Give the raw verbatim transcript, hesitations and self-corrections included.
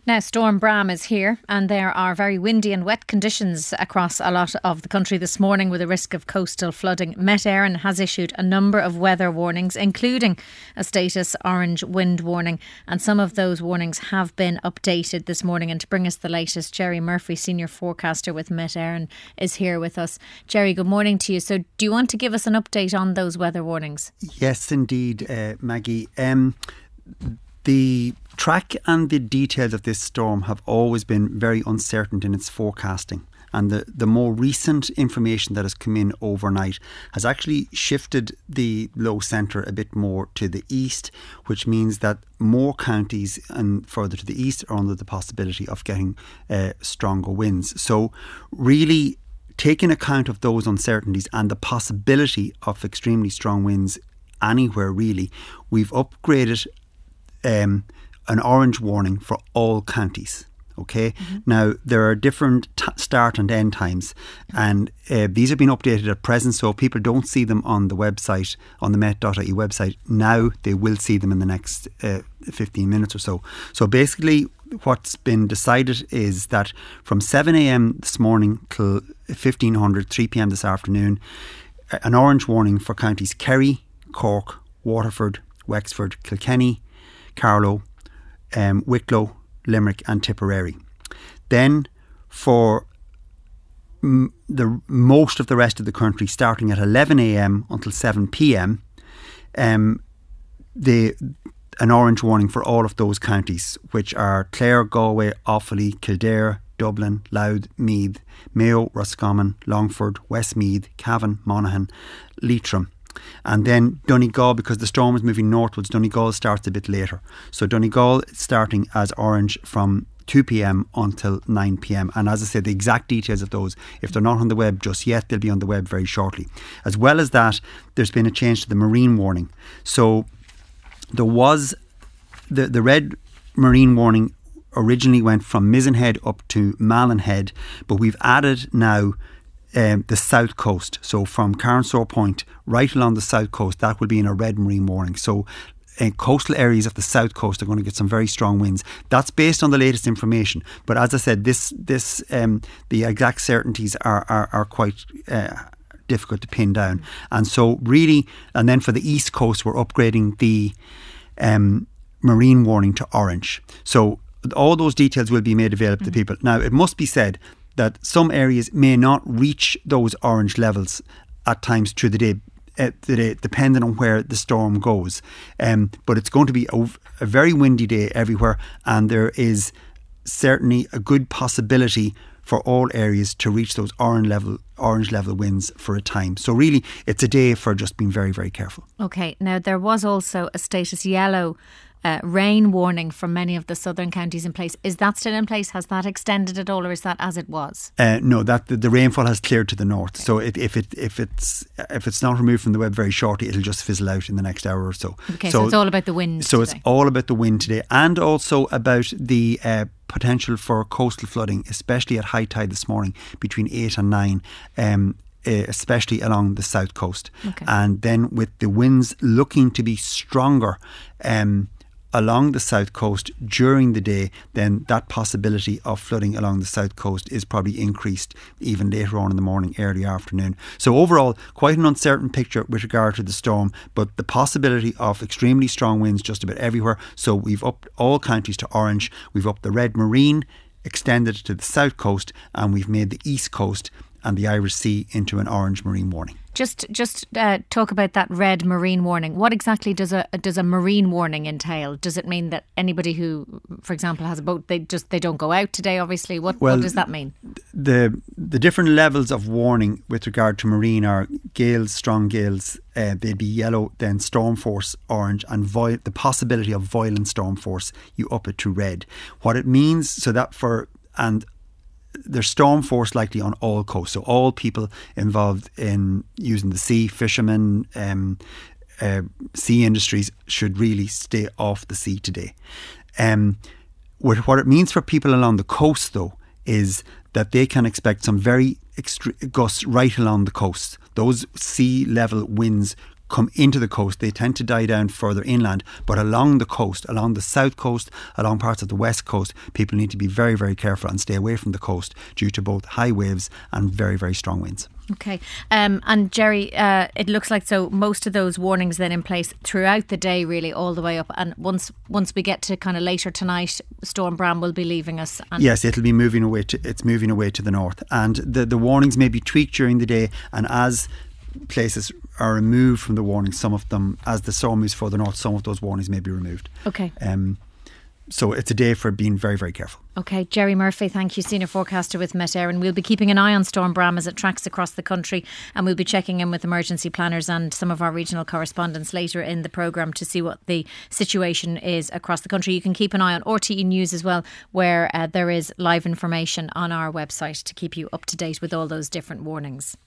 Now, Storm Bram is here, and there are very windy and wet conditions across a lot of the country this morning with a risk of coastal flooding. Met Éireann has issued a number of weather warnings, including a status orange wind warning, and some of those warnings have been updated this morning. And to bring us the latest, Jerry Murphy, senior forecaster with Met Éireann, is here with us. Jerry, good morning to you. So do you want to give us an update on those weather warnings? Yes, indeed, uh, Maggie. Um, the track and the details of this storm have always been very uncertain in its forecasting. And the, the more recent information that has come in overnight has actually shifted the low centre a bit more to the east, which means that more counties and further to the east are under the possibility of getting uh, stronger winds. So really, taking account of those uncertainties and the possibility of extremely strong winds anywhere really, we've upgraded um, an orange warning for all counties. Okay. Mm-hmm. Now, there are different t- start and end times, and uh, these have been updated at present, so people don't see them on the website, on the met dot I E website. Now they will see them in the next uh, fifteen minutes or so. So basically, what's been decided is that from seven a.m. this morning till fifteen hundred, three p.m. this afternoon, an orange warning for counties Kerry, Cork, Waterford, Wexford, Kilkenny, Carlow, um, Wicklow, Limerick and Tipperary. Then for m- the most of the rest of the country, starting at eleven a.m. until seven p.m, um, the an orange warning for all of those counties, which are Clare, Galway, Offaly, Kildare, Dublin, Louth, Meath, Mayo, Roscommon, Longford, Westmeath, Cavan, Monaghan, Leitrim. And then Donegal, because the storm is moving northwards, Donegal starts a bit later. So Donegal is starting as orange from two p.m. until nine p.m. And as I said, the exact details of those, if they're not on the web just yet, they'll be on the web very shortly. As well as that, there's been a change to the marine warning. So there was the, the red marine warning originally went from Mizen Head up to Malin Head, but we've added now Um, the south coast. So from Carnsore Point right along the south coast, that will be in a red marine warning. So uh, coastal areas of the south coast are going to get some very strong winds. That's based on the latest information. But as I said, this this um, the exact certainties are are, are quite uh, difficult to pin down. And so really, and then for the east coast, we're upgrading the um, marine warning to orange. So all those details will be made available mm-hmm. to people. Now, it must be said that some areas may not reach those orange levels at times through the day, uh, the day depending on where the storm goes. Um, but it's going to be a, a very windy day everywhere, and there is certainly a good possibility for all areas to reach those orange level orange level winds for a time. So really, it's a day for just being very, very careful. Okay. Now, there was also a status yellow Uh, rain warning for many of the southern counties in place. Is that still in place? Has that extended at all, or is that as it was? Uh, no, that the, the rainfall has cleared to the north. Okay. So it, if it if it's if it's not removed from the web very shortly, it'll just fizzle out in the next hour or so. Okay, so, so it's all about the wind. So today. It's all about the wind today, and also about the uh, potential for coastal flooding, especially at high tide this morning between eight and nine. Um, especially along the south coast. Okay. And then with the winds looking to be stronger um, along the south coast during the day, then that possibility of flooding along the south coast is probably increased even later on in the morning, early afternoon. So overall, quite an uncertain picture with regard to the storm, but the possibility of extremely strong winds just about everywhere. So we've upped all counties to orange, we've upped the red marine, extended to the south coast, and we've made the east coast and the Irish Sea into an orange marine warning. Just just uh, talk about that red marine warning. What exactly does a does a marine warning entail? Does it mean that anybody who, for example, has a boat, they just they don't go out today, obviously? What, well, what does that mean? The the different levels of warning with regard to marine are gales, strong gales, uh, they'd be yellow, then storm force orange, and vi- the possibility of violent storm force, you up it to red. What it means, so that for, and there's storm force likely on all coasts. So all people involved in using the sea, fishermen, um, uh, sea industries, should really stay off the sea today. Um, what, what it means for people along the coast, though, is that they can expect some very extre- gusts right along the coast. Those sea level winds come into the coast. They tend to die down further inland, but along the coast, along the south coast, along parts of the west coast, people need to be very, very careful and stay away from the coast due to both high waves and very, very strong winds. Okay. Um, and Jerry, uh, it looks like so most of those warnings then in place throughout the day, really, all the way up. And once once we get to kind of later tonight, Storm Bram will be leaving us. And yes, it'll be moving away. To, it's moving away to the north. And the, the warnings may be tweaked during the day. And as places are removed from the warnings, some of them, as the storm moves further north, some of those warnings may be removed. Okay. Um, So it's a day for being very, very careful. Okay, Jerry Murphy, thank you, Senior Forecaster with Met Éireann. We'll be keeping an eye on Storm Bram as it tracks across the country, and we'll be checking in with emergency planners and some of our regional correspondents later in the programme to see what the situation is across the country. You can keep an eye on R T E News as well, where uh, there is live information on our website to keep you up to date with all those different warnings.